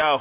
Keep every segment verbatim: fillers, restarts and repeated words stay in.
Yo,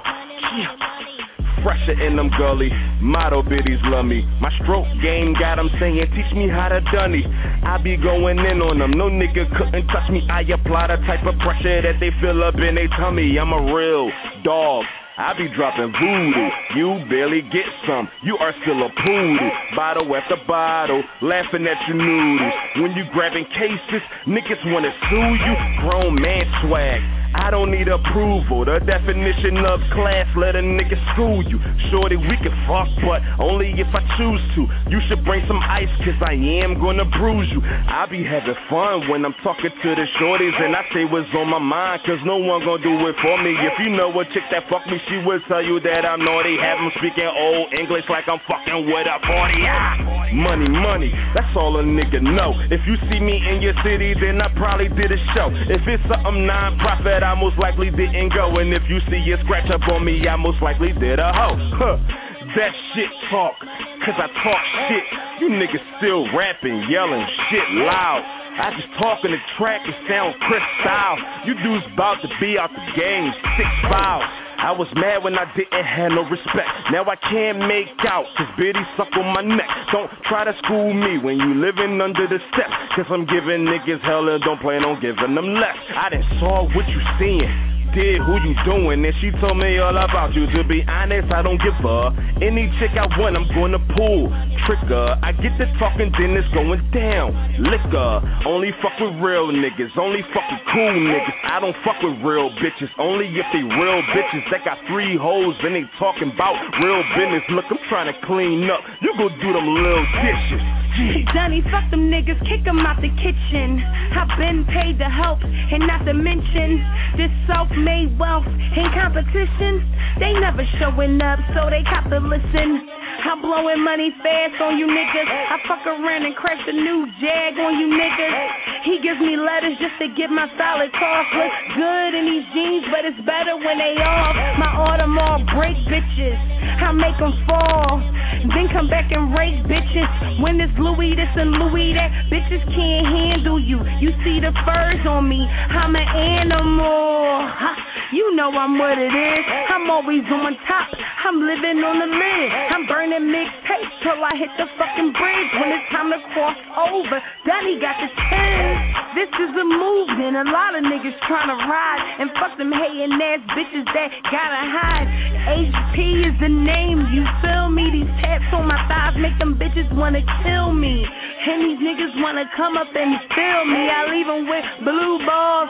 fresher in them gully, motto biddies love me. My stroke game got them saying, teach me how to dunny. I be going in on them, no nigga couldn't touch me. I apply the type of pressure that they feel up in their tummy. I'm a real dog, I be dropping voodoo. You barely get some, you are still a poodle. Bottle after bottle, laughing at your noodles. When you grabbing cases, niggas wanna sue you. Grown man swag, I don't need approval. The definition of class, let a nigga school you. Shorty, we can fuck, but only if I choose to. You should bring some ice, cause I am gonna bruise you. I be having fun when I'm talking to the shorties, and I say what's on my mind, cause no one gonna do it for me. If you know a chick that fuck me, she will tell you that I'm naughty. Have them speaking old English like I'm fucking with a forty. Ah, money, money, that's all a nigga know. If you see me in your city, then I probably did a show. If it's something non-profit, I most likely didn't go. And if you see a scratch up on me, I most likely did a hoe. Huh. That shit talk, cause I talk shit. You niggas still rapping, yelling shit loud. I just talk in the track and sound Chris style. You dudes about to be out the game, six five. I was mad when I didn't have no respect. Now I can't make out, cause Biddy suck on my neck. Don't try to school me when you living under the steps, cause I'm giving niggas hell and don't plan on giving them less. I done saw what you seeing, did who you doing, and she told me all about you. To be honest, I don't give a any chick I want, I'm gonna pull trigger. I get the talking, then it's going down. Liquor, only fuck with real niggas, only fuck with cool niggas. I don't fuck with real bitches, only if they real bitches that got three hoes and they talking about real business. Look, I'm trying to clean up, you go do them little dishes. Johnny, fuck them niggas, kick them out the kitchen. I've been paid to help, and not to mention this self-made wealth in competition. They never showing up, so they got to listen. I'm blowing money fast on you niggas. I fuck around and crash a new Jag on you niggas. He gives me letters just to get my solid cough. Look good in these jeans, but it's better when they off. My Audemars break bitches, I make them fall, then come back and rake bitches. When it's Louis this and Louis that, bitches can't handle you. You see the furs on me, I'm an animal. You know I'm what it is, I'm always on top, I'm living on the lid. I'm burning mixtapes till I hit the fucking bridge. When it's time to cross over, Donnie got the ten. This is a movement, a lot of niggas trying to ride, and fuck them hating ass bitches that gotta hide. H P is the name, you feel me? These tats on my thighs make them bitches wanna kill me, and these niggas wanna come up and feel me. I leave them with blue balls,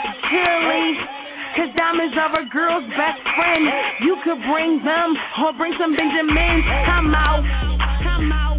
chili, cause diamonds are a girl's best friend. You could bring them or bring some Benjamins. I'm out. I'm out.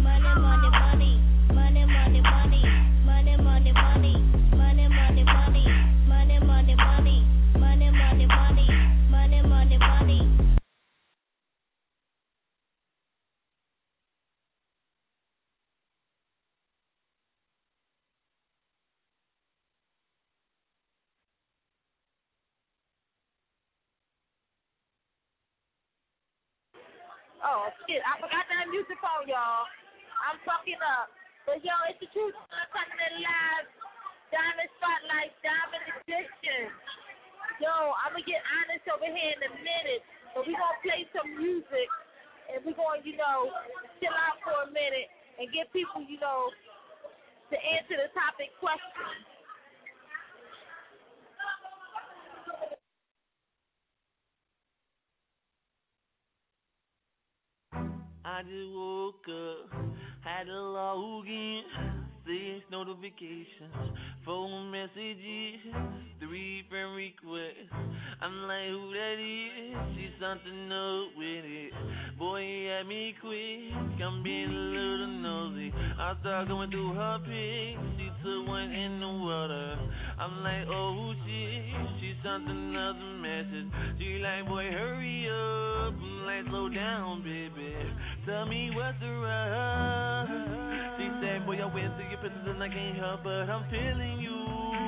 Oh, shit, I forgot to unmute the phone, y'all. I'm fucking up. But, yo, it's the truth. I'm talking to live. Diamond Spotlight, Diamond Edition. Yo, I'm going to get honest over here in a minute. But we're going to play some music. And we're going to, you know, chill out for a minute and get people, you know, to answer the topic question. I just woke up, had to log in, six notifications, four messages, three friend requests. I'm like, who that is? She's something up with it. Boy, he had me quick, I'm being a little nosy. I started going through her pics, she took one in the water. I'm like, oh shit, she sent another message. She like, boy, hurry up. I'm like, slow down, baby. Tell me what's the rush. She said, boy, I went through your pictures and I can't help but I'm feeling you.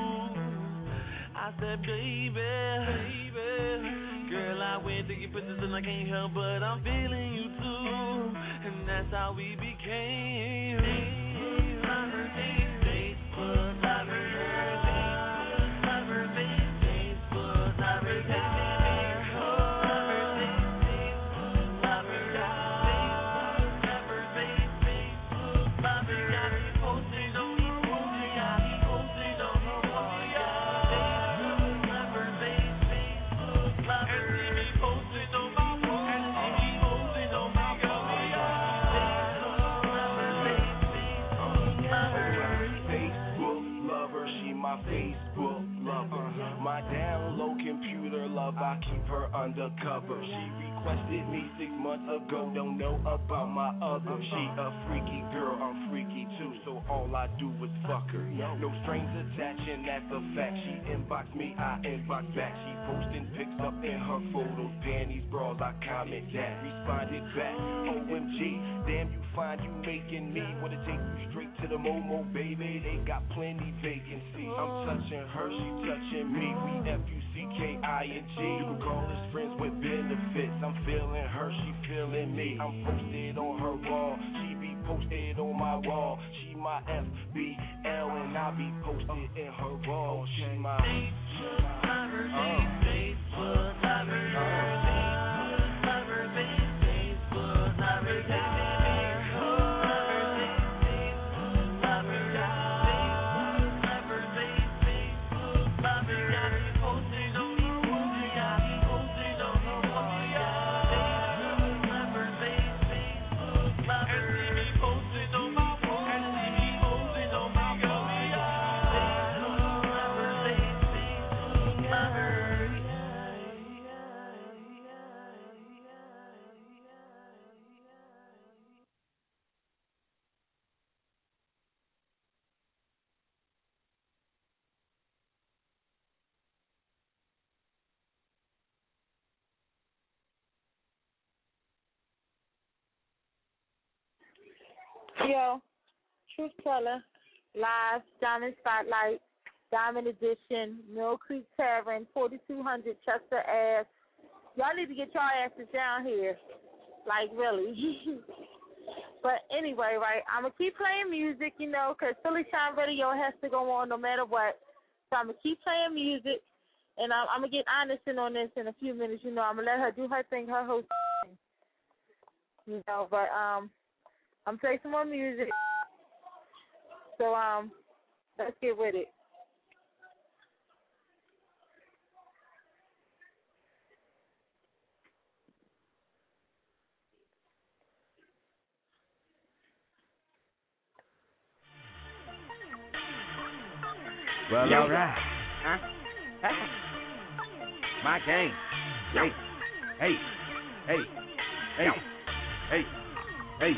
I said, baby, baby, girl, I went through your pictures and I can't help but I'm feeling you too. And that's how we became. Lover, Facebook, lover, Facebook, lover, Facebook, lover, Facebook, lover, love, I keep her undercover. She requested me six months ago, don't know about my other. She a freaky girl, I'm freaky too, so all I do is fuck her. No strings attached, and that's a fact. She inbox me, I inbox back. She posting pics up in her photos, panties, bras, I comment that. Responded back, O M G, damn you fine, you making me wanna take you straight to the Momo, baby. They got plenty vacancy. I'm touching her, she touching me. We F U C K I N G. You can call us friends with benefits. I'm feeling her, she feeling me. I'm posted on her wall, she be posted on my wall. She my F B L and I be posted in her wall. She my Facebook lover, Facebook lover, Facebook lover, Facebook lover, Facebook lover. Yo, Truth Teller, live, Diamond Spotlight, Diamond Edition, Mill Creek Tavern, forty-two hundred Chester Ave. Y'all need to get your asses down here, like really. But anyway, right, I'm going to keep playing music, you know, because Philly Shine Radio has to go on no matter what. So I'm going to keep playing music, and I'm, I'm going to get honest in on this in a few minutes. You know, I'm going to let her do her thing, her host thing. You know, but, um... I'm playing some more music, so um, let's get with it. Well, Yo. all right. Huh? My game. Yo. Hey. Hey. Hey. Yo. Hey. Hey.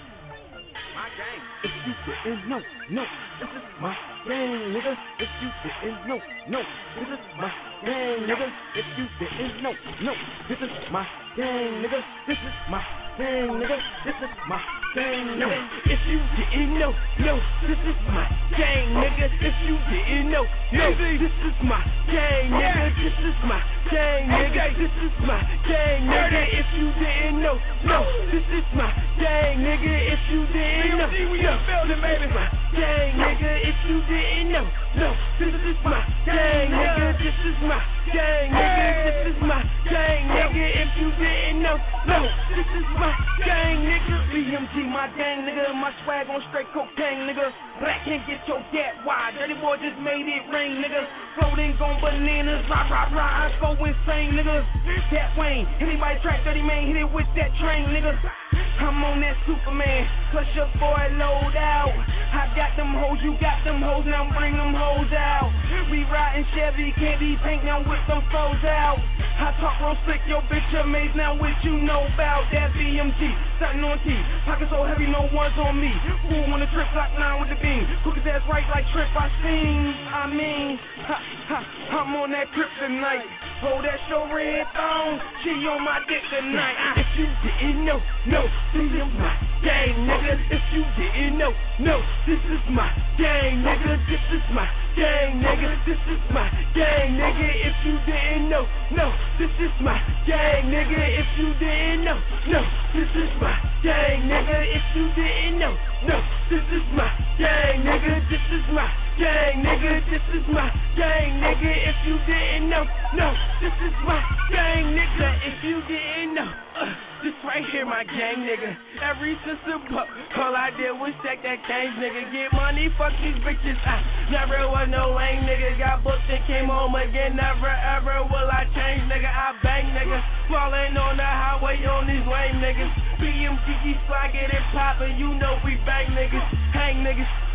My game. If you didn't know, no, this is my game, nigga. If you didn't know, no, this is my game, nigga. If you didn't know, no, this is my game, nigga. This is my game, nigga. This is my game, nigga. If you didn't know, no, this is my game, nigga. If you didn't know, no, this is my game, nigga. This is my game, nigga. This is my game, nigga. If you didn't know, no, this is my game, nigga. If you didn't know, no, this is my gang, nigga. If you didn't know, no, this is my gang, nigga. This is my gang, nigga. This is my gang, nigga. If you didn't know, no, this is my gang, nigga. B M G, my gang, nigga. My swag on straight cocaine, nigga. Black can't get your gap wide. Dirty boy just made it rain, nigga. Floating on bananas, rah, rah, rah. I go insane, nigga. That Wayne, anybody track thirty man, hit it with that train, nigga. I'm on that Superman, plus your boy load out. I got them hoes, you got them hoes, now bring them hoes out. We riding Chevy, can't be pink, now whip them foes out. I talk real slick, yo bitch amazed, now what you know about that B M G, something on T. Pocket so heavy, no one's on me. Fool on the trip, lock nine with the beam. Cook his ass right like Trip, I seen. I mean, ha, ha, I'm on that kryptonite. Hold that show red thong, she on my dick tonight. If you didn't know, no, this is my gang, nigga. If you didn't know, no, this is my gang, nigga. This is my gang, nigga. This is my gang, nigga. If you didn't know, no, this is my gang, nigga. If you didn't know, no, this is my gang, nigga. If you didn't know, no, this is my gang, nigga. This is my gang, nigga. This is my gang, nigga. If you didn't know, no, this is my gang, nigga. If you didn't know, uh, this right here, my gang, nigga. Every sister buck, all I did was stack that change, nigga. Get money, fuck these bitches. I never was no lame, nigga. Got booked and came home again. Never ever will I change, nigga. I bang, nigga. Falling on the highway on these lame niggas. B M G fly, get it poppin', you know we bang, niggas. Hang, niggas.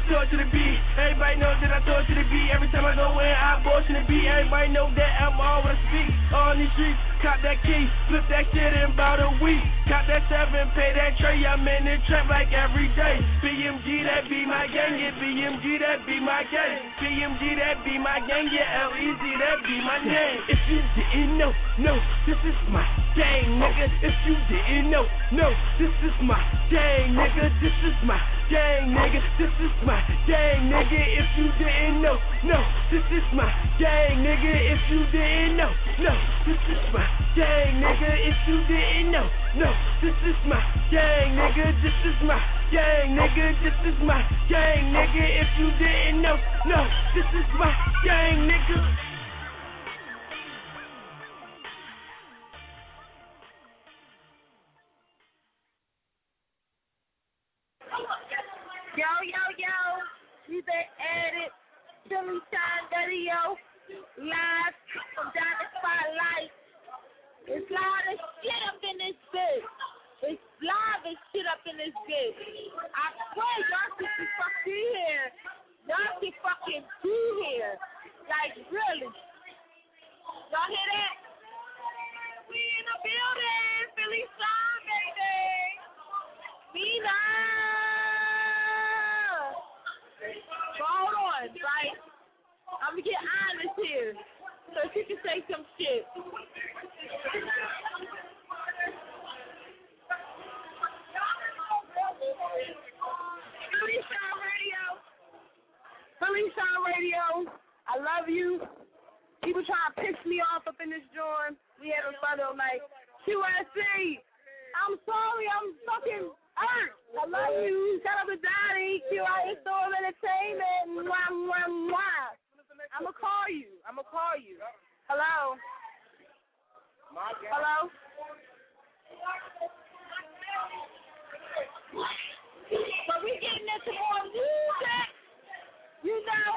throw it to the beat. Everybody knows that I throw it to the beat. Every time I go in, I abortion the beat. Everybody know that I'm all when I speak. On these streets, cop that key, flip that shit in about a week. Cop that seven, pay that tray. I'm in the trap like every day. B M G, that be my gang. Yeah, B M G, that be my gang. B M G, that be my gang. Yeah, L E Z, that be my name. If you didn't know, no, this is my gang, nigga. If you didn't know, no, this is my gang, nigga. This is my gang, nigga. This is my gang, nigga. If you didn't know, no, this is my gang, nigga. If you didn't know, no, this is my gang, nigga. If you didn't know, no, this is my gang, nigga. This is my gang, nigga. This is my gang, nigga. If you didn't know, no, this is my gang, nigga. Yo, yo, yo, we been added Philly Shine Radio, live from Diamond Spotlight. It's live as shit up in this bitch. It's live as shit up in this bitch. I swear, y'all should be fucking here. Y'all should fucking be here. Like, really. Y'all hear that? We in the building, Philly Shine, baby. Mina. Hold on, right? I'm gonna get honest here, so she can say some shit. Philly Shine Radio, Philly Shine Radio, I love you. People trying to piss me off up in this joint. We having fun all night. Q S C, I'm sorry, I'm fucking hurt. I love you. Shout out to Donnie. Q I Storm Entertainment. Mwah, mwah, mwah. I'm going to call you. I'm going to call you. Hello? Hello? But we getting into more music. You know?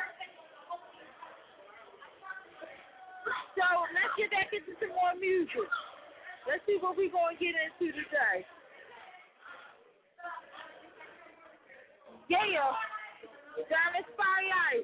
So let's get back into some more music. Let's see what we're going to get into today. Yeah, Diamond Spotlight.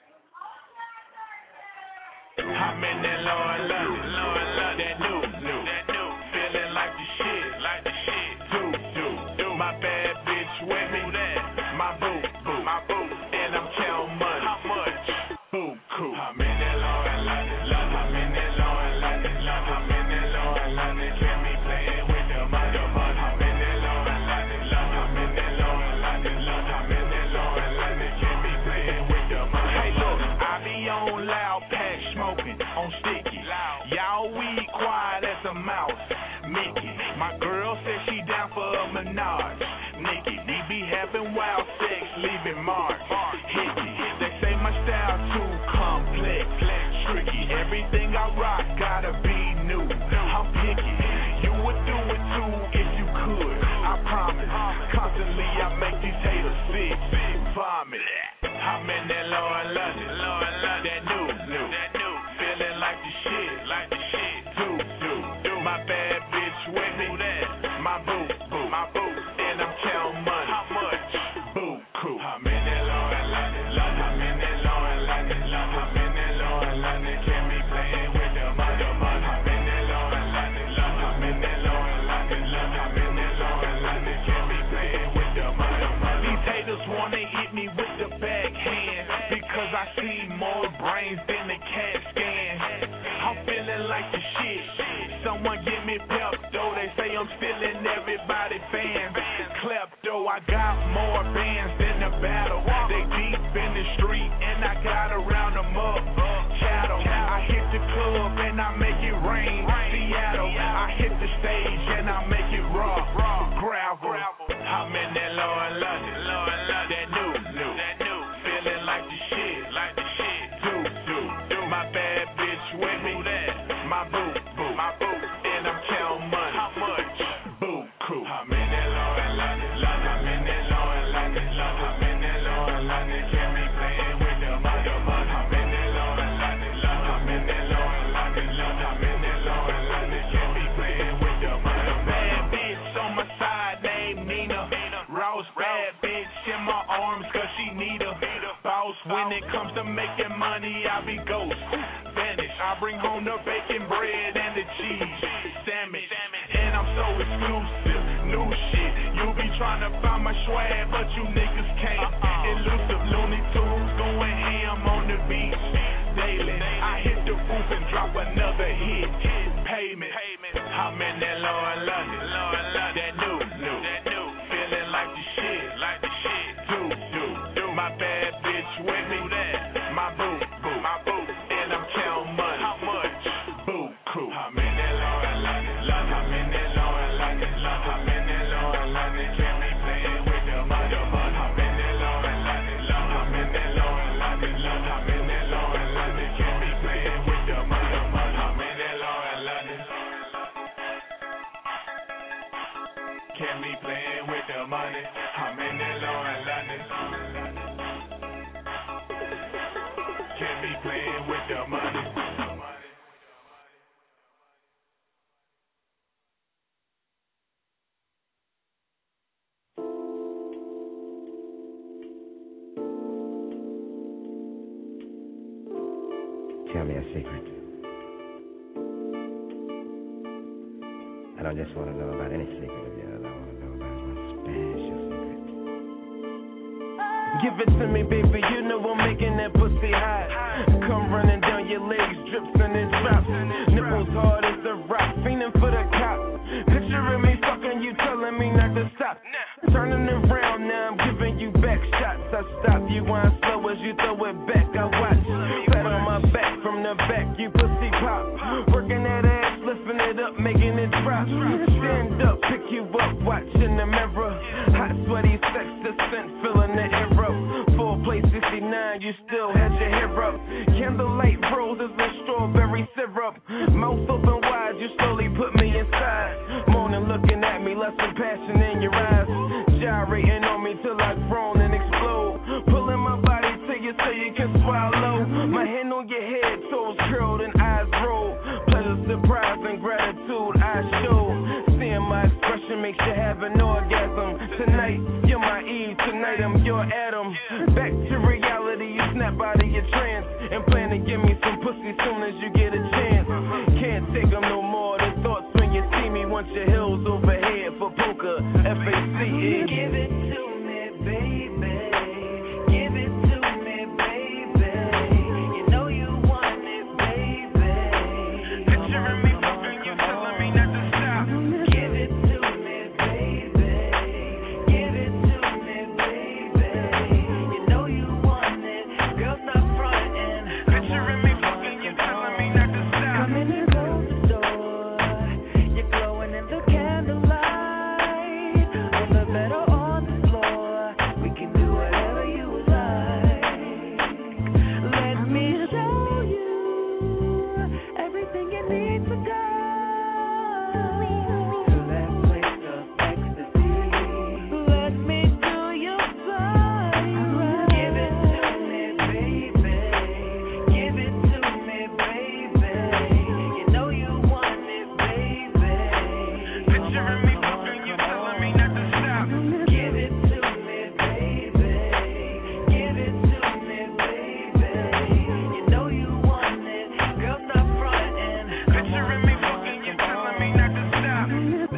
I'm in that Lord love, Lord love that new, new, that new, feeling like the shit, like the shit. Do, do, do. My bad bitch with me, that, my boo, boo, my boo, and I'm counting money. How much? Boo, cool. I'm in that Lord love, love. I'm in that Lord love, love. I'm in that Lord love. Can me playing with the mother, mother. I'm in that Lord love, love. I'm in that Lord love, love. I'm in that Lord love. Can me playing with the mother. Hey, look, I be on loud pack smoking on sticky. Y'all weed quiet as a mouse. Mickey, my girl said she down for a menage. Nikki, we be having wild sex, leaving marks. Hickey, they say my style too complex, tricky. Everything I rock gotta be new. I'm picky. You would do it too if you could. I promise. Constantly I make these haters sick. Vomit. I'm in that Lord London, Lord London, that new, new, that new, feeling like the shit, like the shit. Do, do, do. My bad bitch with me, that, my boo, boo, my boo, and I'm counting money. How much? Boo, cool. I'm in that Lord London, love. I'm in that Lord London, love. I'm in that Lord London. Can me playing with the mother, mother. I'm in that Lord London, love. I'm in that Lord London, love. I'm in that Lord London. Can me playing with the mother, mother. These haters wanna hit me with the backhand because I see more brains than the CAT scan. I'm feeling like the shit. Someone give me Pepto. They say I'm stealing everybody fans. Klepto, I got more bands than the battle. They deep in the street and I gotta round them up. Chattel, I hit the club and I make it rain. Seattle, I hit the stage and I make it raw. Gravel, I'm in that Lord London, Lord London, that new, new, that new, feeling like the shit, like the shit. Do, do, do. My bad bitch with me, that, my boo, boo, my boo, and I'm counting money. How much? Boo, cool. I'm in that Lord London, love. I'm in that Lord London, love. I'm in that Lord London. Can me playing with the mother, mother. I'm in that Lord London, love. I'm in that Lord London, love. I'm in that Lord London. Can me playing with the mother. Bad bitch on my side named Nina. Rouse bad bitch in my arms cause she need her. When it comes to making money, I be ghost. Vanish. I bring home the bacon bread and the cheese. Sandwich. And I'm so exclusive. New shit. You be trying to find my swag, but you niggas can't. Elusive Looney Tunes going ham on the beach. Daily. I hit the roof and drop another hit. Payment. I'm in that Lord London. That new, new. Feeling like the shit. Like the shit. Do, do, do. My bad bitch with me. My boo, boo, my boo. And I'm counting money. How much? Boo, cool. I'm in that Lord London. I'm in that Lord London. I'm in that Lord London. Can't be playing with the money. I'm in that Lord London. I'm in that Lord London. I'm in that Lord London. Can't be playing with the money. I'm in that Lord London. Can't be playing with the money. I'm in that Lord London. Can't be playing with the money. Tell me a secret. I don't just want to know about any secret of yours. I want to know about one special secret. Give it to me, baby. You know I'm making that pussy hot. Come running down your legs, drips and then drops. Nipples hard as a rock, fiending for the cop. Picturing me fucking you, telling me not to stop. Turning around now, I'm giving you back shots. I stop you, wind slow as you throw it back. I watch. Pat on my back from the back, you pussy pop. Working that ass, lifting it up, making it drop. Stand up, pick you up, watch in the mirror. Hot, sweaty, sex, the scent, filling the air up. Full play sixty-nine, you still had your hair up. Candlelight roses and strawberry syrup. Mouth open wide, you slowly put me inside. Moaning, looking at me, less some passion in your eyes. Gyrating on me till I groan and explode. Pulling my body to you so you can swallow. My hand on your head, toes curled and eyes roll. Pleasure, surprise, and gratitude I show. Seeing my expression makes you have an orgasm. Tonight, you're my Eve, tonight I'm your Adam. Back to reality, you snap out of your trance. And plan to give me some pussy soon as you get a chance. Can't take them no more, the thoughts when you see me. Want your heels overhead for poker, F A C E. Give it to me, baby. Give it to me, baby. You know you want it, baby. Picturing me fucking you, telling me not to stop. Give it to me, baby. Give it to me, baby. You know you want it, girl, stop fronting. Picturing me fucking you, telling me not to stop. Come in and close the door. You're glowing in the candlelight. On the bed or on the floor, we can do whatever you like. Let me show you everything you need to go to that place of ecstasy. Let me do your body right. Give it to me, baby. Give it to me, baby. You know you want it, baby. Picturing me fucking you, telling me not to stop. Give it to me, baby. Give it to me, baby. You know you want it, girl, stop fronting. Picturing me fucking you, telling me not to stop.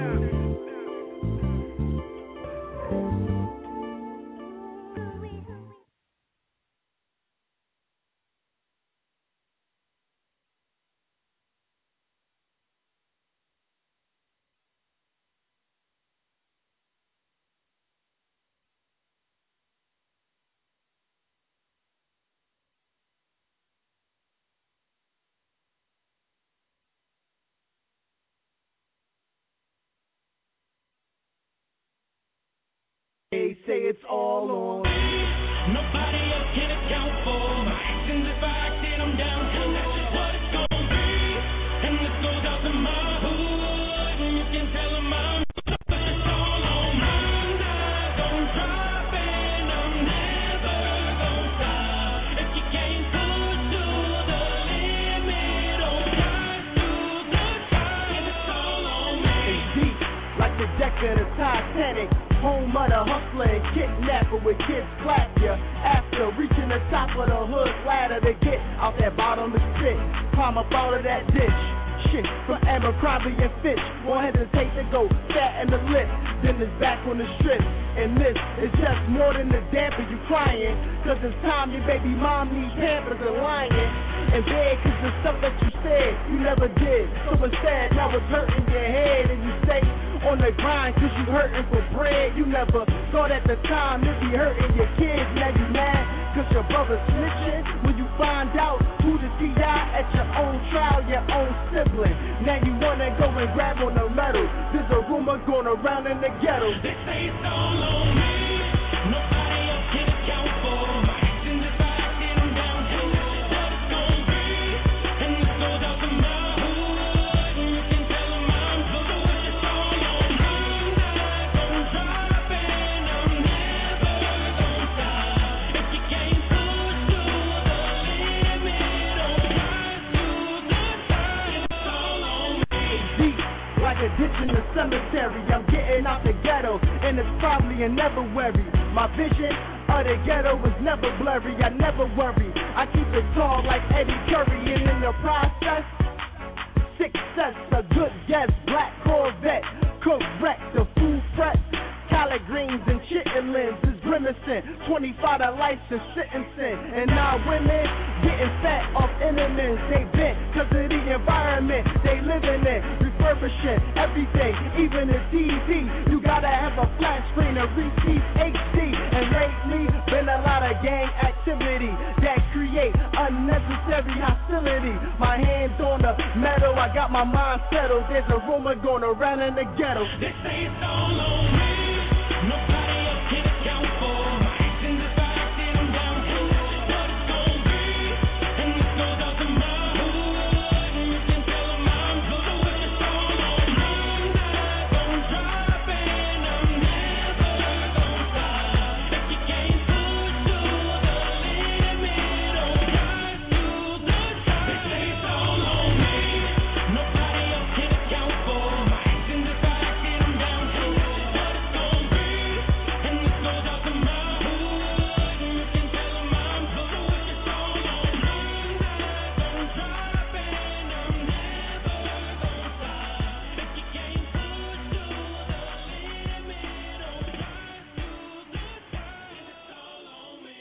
They say it's all on. Nobody else can account for my actions. If I acted, I'm down to that's just what it's gonna be. And this goes out to my hood, and you can tell them I'm but it's all on mine. Don't drop and I'm never gonna stop. If you can't push to the limit, don't rise to the top. And it's all on me. It's deep, like the deck of the Titanic. Home of the hustler and kidnapper. rapper with kids slap ya after reaching the top of the hood ladder to get out that bottomless pit. Climb up out of that ditch. Shit, from Abercrombie and Fitch, won't hesitate to go fat in the lip, then it's back on the strip. And this is just more than the damper you crying, cause it's time your baby mom needs pampers and lying. And bad cause the stuff that you said you never did. So instead, now it's hurting your head and you stay on the grind cause you hurting for bread. You never thought at the time it'd be hurting your kids. Now you mad cause your brother's snitching. When you find out who the T I at your own trial, your own sibling. Now you wanna go and grab on the metal. There's a rumor going around in the ghetto. They say it's all on me. Nobody else can account for my actions if I sit them down to what it's gonna be. And this goes out to my hood. And you can tell them I'm good. It's all on me. I'm not gonna drop and I'm never gonna stop. If you can't push to the limit, don't rise to the top. It's all on me. Deep, like a ditch in the cemetery, I'm getting out the ghetto, and it's probably a never worry. My vision of the ghetto is never blurry, I never worry. I keep it tall like Eddie Curry, and in the process, success, a good guess, black Corvette, correct, the food fret, collard greens and chitlins is grimacing, twenty-five to license sentencing, and now women getting fat off enemies, they bent, cause of the environment they living in, refurbishing everything, even the T V, you gotta have a flat screen, a receipt H D, and lately, been a lot of gang activity, that create unnecessary hostility, my hands on the metal, I got my mind settled, there's a rumor going around in the ghetto. They say it's all on me. Nobody else can account for my actions if I sit them down to what it's gonna be. And this goes out to my hood. And you can tell them I'm good. It's all on me. I'm not gonna drop and I'm never gonna stop. If you can't push to the limit, don't rise to the top. They say it's all on me. Nobody else can account for my actions if I sit them down to what it's gonna be. And this goes out to my hood. And you can tell them I'm good. It's all on me. I'm not gonna drop and I'm never gonna stop. If you can't push to the limit, don't rise to the top. It's all on me.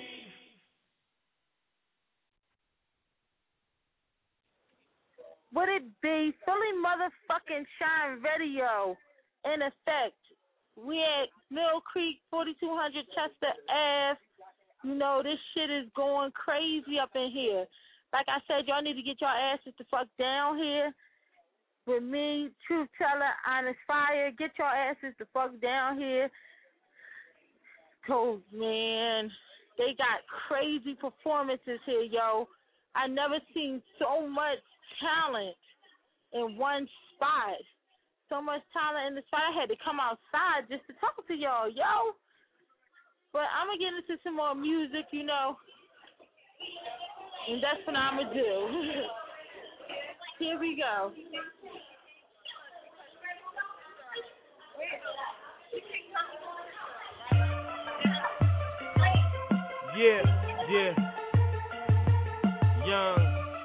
Would it be Philly motherfucking Shine Radio in effect? We at Mill Creek, forty-two hundred Chester Ave. You know, this shit is going crazy up in here. Like I said, y'all need to get your asses the fuck down here with me, Truth Teller, Honest Fire. Get your asses the fuck down here. Cause, man, they got crazy performances here, yo. I never seen so much talent in one spot. So much talent in the spot. I had to come outside just to talk to y'all, yo. But I'm going to get into some more music, you know. And that's what I'm going to do. Here we go. Yeah, yeah. Young.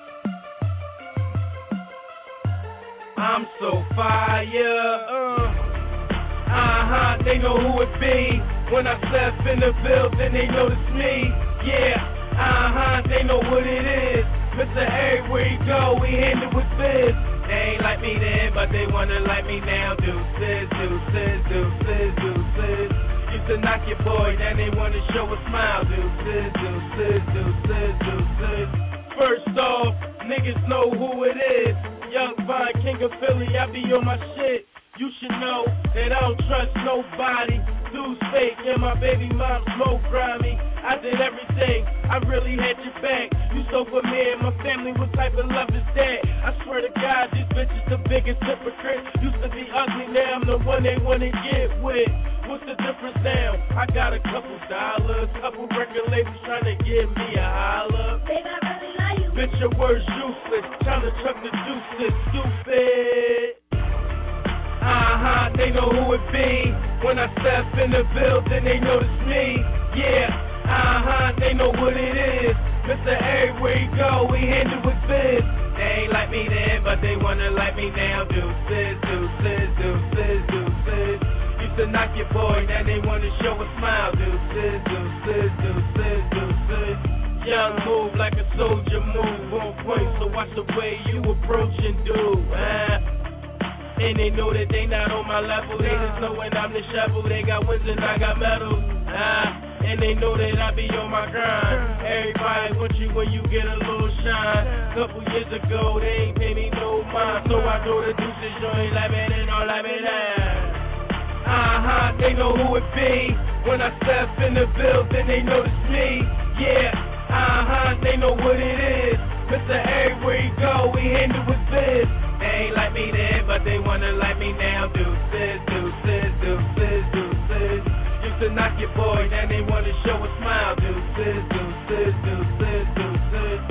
I'm so fire. Uh, uh-huh, they know who it be. When I step in the building, they notice me. Yeah, uh-huh, they know what it is. Mister Everywhere he go, we handle with biz. They ain't like me then, but they wanna like me now. Deuces, deuces, deuces, deuces. Used to knock your boy, then they wanna show a smile. Deuces, deuces, deuces, deuces. First off, niggas know who it is. Young Vine, King of Philly, I be on my shit. You should know that I don't trust nobody. Dudes fake, and my baby mom smoke grimy. I did everything, I really had your back. You spoke with me and my family, what type of love is that? I swear to God, these bitches the biggest hypocrite. Used to be ugly, now I'm the one they wanna get with. What's the difference now? I got a couple dollars, couple record labels trying to give me a holler. They not really like you. Bitch, your words useless, trying to chuck the juices, stupid. Uh-huh, they know who it be. When I step in the building, they notice me. Yeah, uh-huh, they know what it is. Mister Everywhere he go, we handle with biz. They ain't like me then, but they wanna like me now. Deuces, deuces, deuces, deuces. Used to knock your boy, now they wanna show a smile. Deuces, deuces, deuces, deuces. Young move like a soldier move on point, so watch the way you approach and do. Uh. And they know that they not on my level. They just know when I'm the shovel. They got wins and I got medals. Uh. And they know that I be on my grind. Everybody want you when you get a little shine. Couple years ago, they ain't pay me no mind. So I throw the deuces, joint, like it and all like it down. Uh-huh, they know who it be. When I step in the building, they know it's me. Yeah, uh-huh, they know what it is. Mister Everywhere he go, we handle with biz. They ain't like me then, but they wanna like me now. Deuces, deuces, deuces, deuces. Used to knock your boy, now they wanna show a smile. Deuces, deuces, deuces, deuces.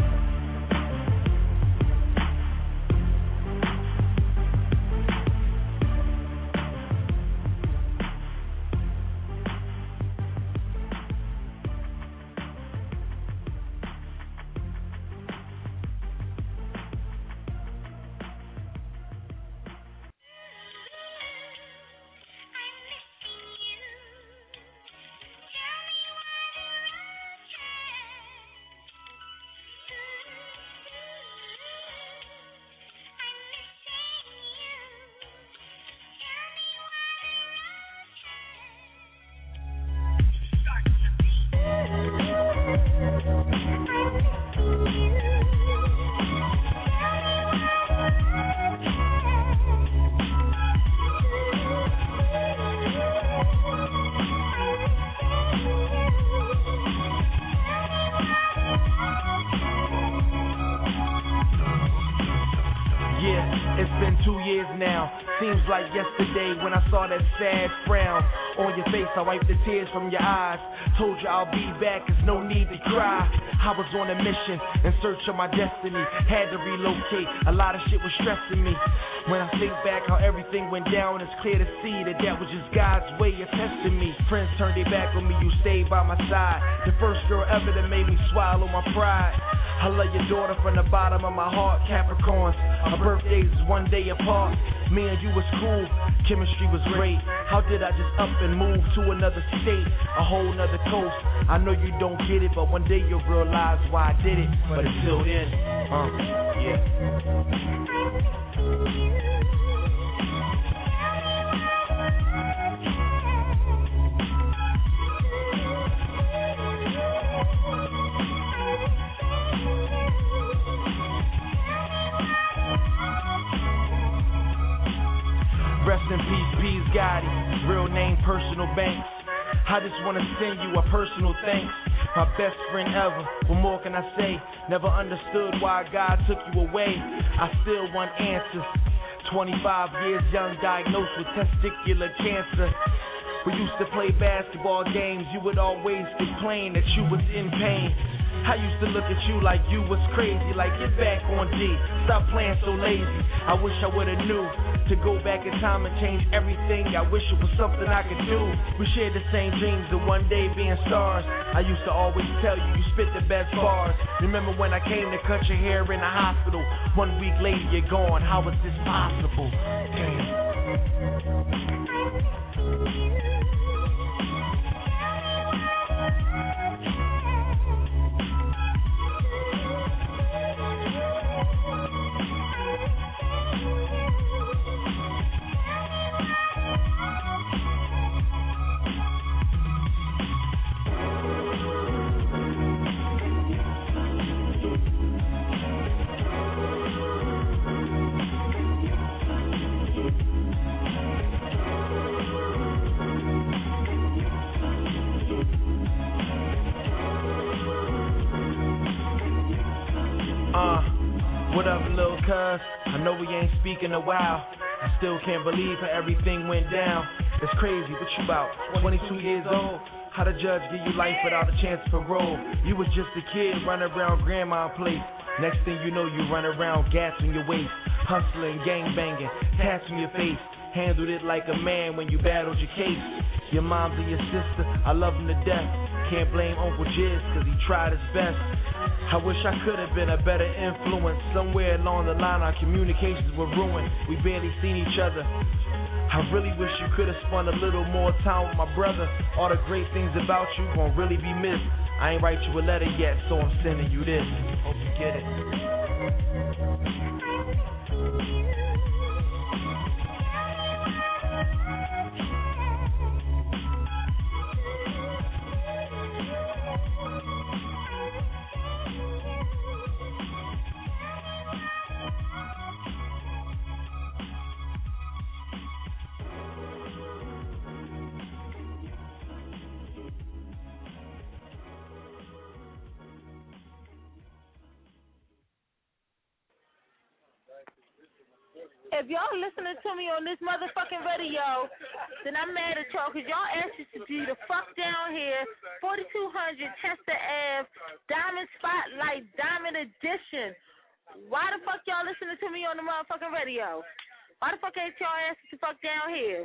Seems like yesterday when I saw that sad frown on your face. I wiped the tears from your eyes. Told you I'll be back, there's no need to cry. I was on a mission in search of my destiny. Had to relocate, a lot of shit was stressing me. When I think back how everything went down, it's clear to see that that was just God's way of testing me. Friends turned their back on me, you stayed by my side. The first girl ever that made me swallow my pride. I love your daughter from the bottom of my heart, Capricorns. Our birthdays is one day apart. Me and you was cool, chemistry was great. How did I just up and move to another state, a whole nother coast? I know you don't get it, but one day you'll realize why I did it. But until then, uh, yeah. Rest in peace, Peace Gotti, real name Personal Banks. I just wanna send you a personal thanks. My best friend ever, what more can I say? Never understood why God took you away. I still want answers. twenty-five years young, diagnosed with testicular cancer. We used to play basketball games, you would always complain that you was in pain. I used to look at you like you was crazy, like get back on D, stop playing so lazy. I wish I would've knew to go back in time and change everything. I wish it was something I could do. We shared the same dreams of one day being stars. I used to always tell you, you spit the best bars. Remember when I came to cut your hair in the hospital? One week later you're gone, how was this possible? Damn. I know we ain't speaking a while. I still can't believe how everything went down. It's crazy, what you about? twenty-two years old? How the judge give you life without a chance for parole? You was just a kid running around grandma's place. Next thing you know, you run around gas on your waist, hustling, gang banging, tats on your face. Handled it like a man when you battled your case. Your mom's and your sister, I love them to death. Can't blame Uncle Jizz cause he tried his best. I wish I could have been a better influence. Somewhere along the line our communications were ruined. We barely seen each other. I really wish you could have spent a little more time with my brother. All the great things about you gon' really be missed. I ain't write you a letter yet, so I'm sending you this. Hope you get it. If y'all listening to me on this motherfucking radio, then I'm mad at y'all because y'all asked us to be the fuck down here, forty-two hundred Chester Avenue, Diamond Spotlight, Diamond Edition. Why the fuck y'all listening to me on the motherfucking radio? Why the fuck ain't y'all asked us to fuck down here?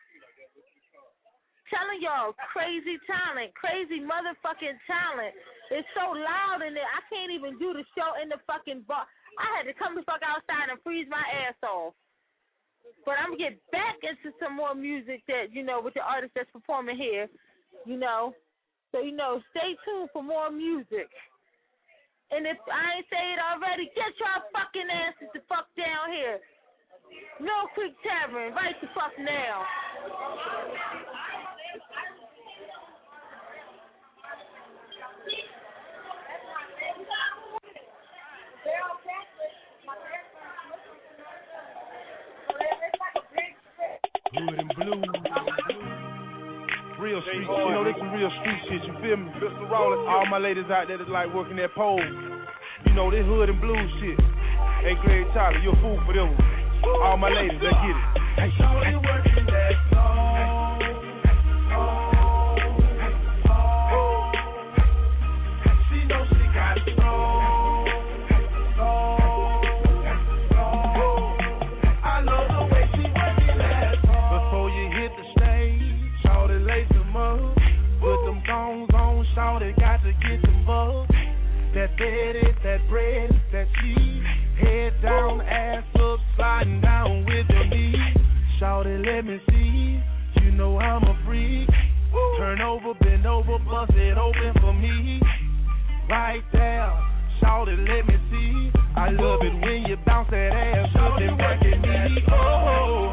Telling y'all, crazy talent, crazy motherfucking talent. It's so loud in there, I can't even do the show in the fucking bar. I had to come the fuck outside and freeze my ass off. But I'm going to get back into some more music that, you know, with the artist that's performing here, you know. So, you know, stay tuned for more music. And if I ain't say it already, get your fucking asses the fuck down here. Mill Creek Tavern, right the fuck now. Hood and blue. Real street shit. You know, this some real street shit, you feel me? All my ladies out there that's like working that pole. You know, this hood and blue shit. Hey, Greg Tyler, you're a fool for them. All my ladies, let's get it. Hey, shorty working that pole. She knows she got soul. Shawty got to get some bugs. That bed is that bread, that cheese. Head down, ass up, sliding down with your knees. Shawty, let me see. You know I'm a freak. Turn over, bend over, bust it open for me. Right there. Shawty, let me see. I love it when you bounce that ass up and back at me. Oh.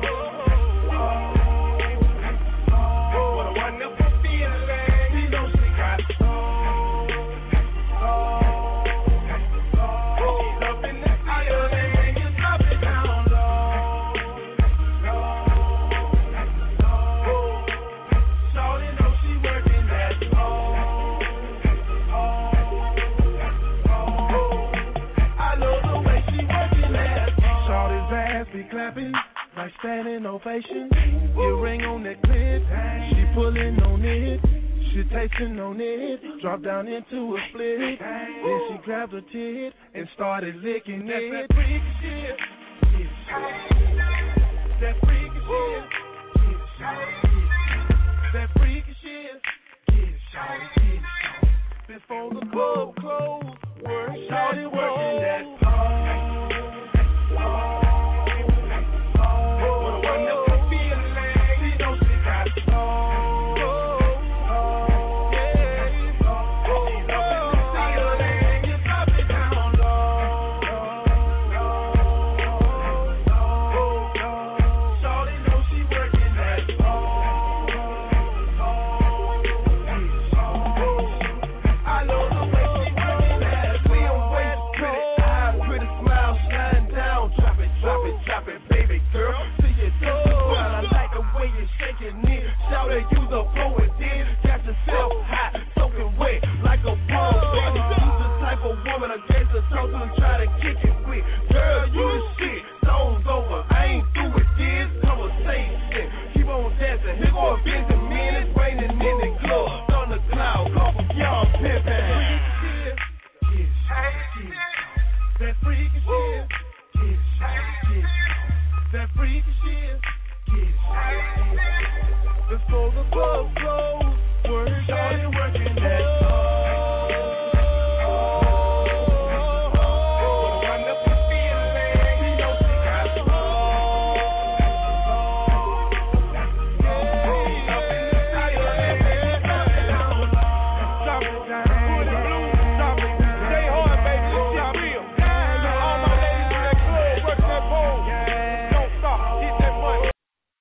Like standing ovation, earring on that clip, she pulling on it, she tasting on it, drop down into a split, then she grabbed her tit and started licking it. That freaky shit, that freaky shit.